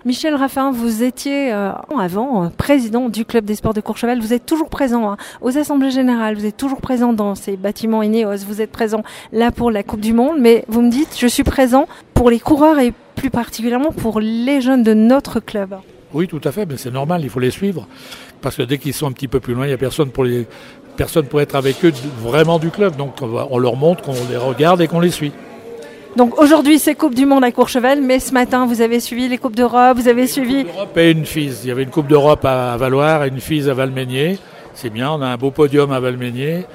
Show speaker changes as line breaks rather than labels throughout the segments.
Michel Raffin, vous étiez avant président du club des sports de Courchevel. Vous êtes toujours présent aux assemblées générales, vous êtes toujours présent dans ces bâtiments Ineos, vous êtes présent là pour la Coupe du Monde, mais vous me dites, je suis présent pour les coureurs et plus particulièrement pour les jeunes de notre club.
Oui, tout à fait, mais c'est normal, il faut les suivre, parce que dès qu'ils sont un petit peu plus loin, il n'y a personne pour être avec eux vraiment du club, donc on leur montre qu'on les regarde et qu'on les suit.
Donc aujourd'hui c'est Coupe du Monde à Courchevel, mais ce matin vous avez suivi les Coupes d'Europe, vous avez suivi...
Coupe d'Europe et une FIS. Il y avait une Coupe d'Europe à Valloire et une FIS à Valménier. C'est bien, on a un beau podium à Valménier.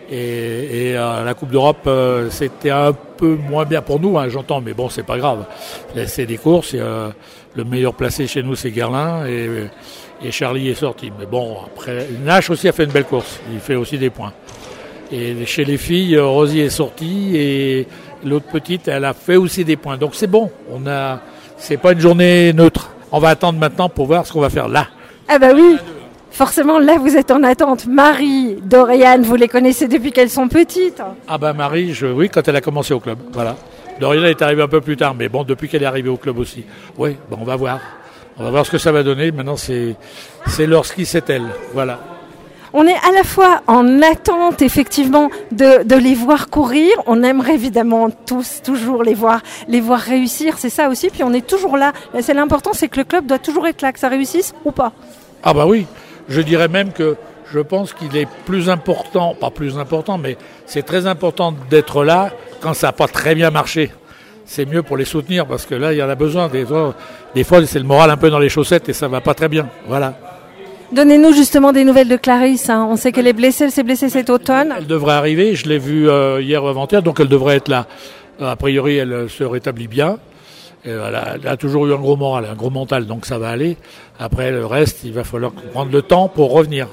Et la Coupe d'Europe, c'était un peu moins bien pour nous, j'entends, mais bon, c'est pas grave. C'est des courses, le meilleur placé chez nous c'est Guerlain et Charlie est sorti. Mais bon, après, Nash aussi a fait une belle course, il fait aussi des points. Et chez les filles, Rosie est sortie et l'autre petite, elle a fait aussi des points. Donc c'est bon, c'est pas une journée neutre. On va attendre maintenant pour voir ce qu'on va faire là.
Ah bah oui, forcément là vous êtes en attente. Marie, Doriane, vous les connaissez depuis qu'elles sont petites.
Ah bah Marie, oui, quand elle a commencé au club, voilà. Doriane est arrivée un peu plus tard, mais bon, depuis qu'elle est arrivée au club aussi. Oui, bon, on va voir. On va voir ce que ça va donner. Maintenant, c'est leur ski, c'est elle. Voilà.
On est à la fois en attente, effectivement, de les voir courir. On aimerait évidemment tous, toujours les voir réussir. C'est ça aussi. Puis on est toujours là. C'est l'important, c'est que le club doit toujours être là, que ça réussisse ou pas.
Ah bah oui. Je dirais même que je pense qu'il est plus important, pas plus important, mais c'est très important d'être là quand ça n'a pas très bien marché. C'est mieux pour les soutenir parce que là, il y en a besoin. Des fois, c'est le moral un peu dans les chaussettes et ça va pas très bien. Voilà.
Donnez-nous justement des nouvelles de Clarisse. On sait qu'elle est blessée, elle s'est blessée cet automne.
Elle devrait arriver, je l'ai vue hier ou avant-hier, donc elle devrait être là. A priori, elle se rétablit bien. Elle a toujours eu un gros moral, un gros mental, donc ça va aller. Après, le reste, il va falloir prendre le temps pour revenir.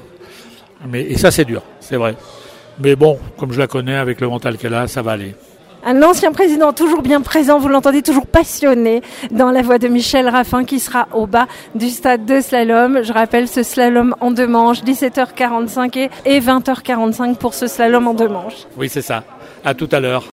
Et ça, c'est dur, c'est vrai. Mais bon, comme je la connais, avec le mental qu'elle a, ça va aller.
Un ancien président toujours bien présent, vous l'entendez toujours passionné dans la voix de Michel Raffin qui sera au bas du stade de slalom. Je rappelle ce slalom en 2 manches, 17h45 et 20h45 pour ce slalom en 2 manches.
Oui, c'est ça. À tout à l'heure.